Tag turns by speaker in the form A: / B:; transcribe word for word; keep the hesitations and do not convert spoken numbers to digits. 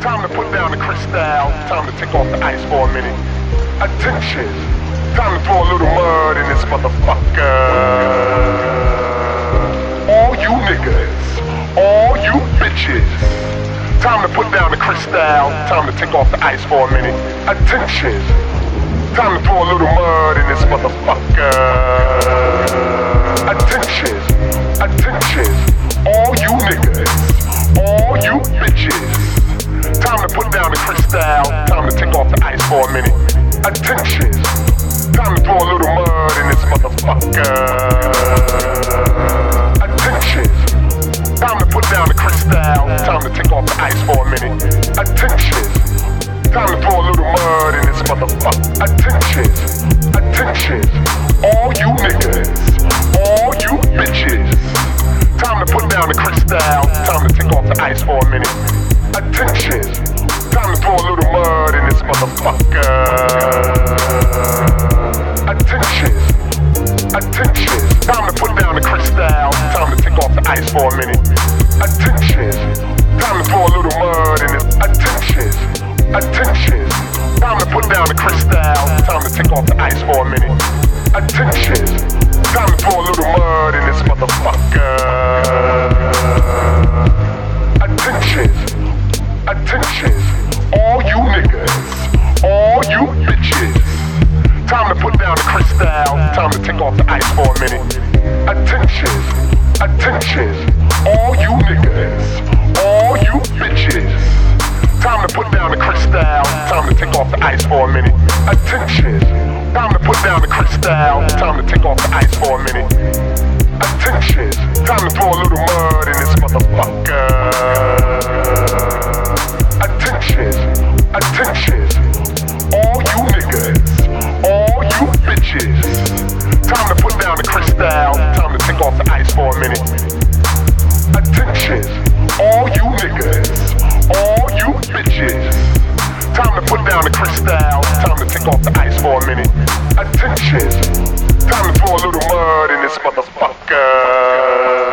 A: Time to put down the crystal, time to take off the ice for a minute. Attention, time to throw a little mud in this motherfucker. All you niggas, all you bitches. Time to put down the crystal, time to take off the ice for a minute. Attention, time to throw a little mud in this motherfucker. Attention, attention, all you niggas, all you bitches. Time to put down the crystal, time to take off the ice for a minute. Attention, time to throw a little mud in this motherfucker. Attention, time to put down the crystal, time to take off the ice for a minute. Attention, time to throw a little mud in this motherfucker. Attention, attention, all you niggas, all you bitches. Time to put down the crystal, time to take off the ice for a minute. Attention, time to throw a little mud in this motherfucker. Attention, attention, time to put down the crystal, time to take off the ice for a minute. Attention, time to throw a little mud in this. Attention, attention, time to put down the crystal, time to take off the ice for a minute. Attention, time to throw a little mud in this motherfucker. Attention, attention, all you niggas, all you bitches. Time to put down the crystal, time to take off the ice for a minute. Attention, attention, all you niggas, all you bitches. Time to put down the crystal, time to take off the ice for a minute. Attention, time to put down the crystal, time to take off the ice for a minute. Attention, time to throw a little mud in this motherfucker. Attention, attention, all you niggas, all you bitches. Time to put down the crystal, time to take off the ice for a minute. Attention, all you niggas, all you bitches. Time to put down the crystal, time to take off the ice for a minute. Attention, time to throw a little mud in this motherfucker.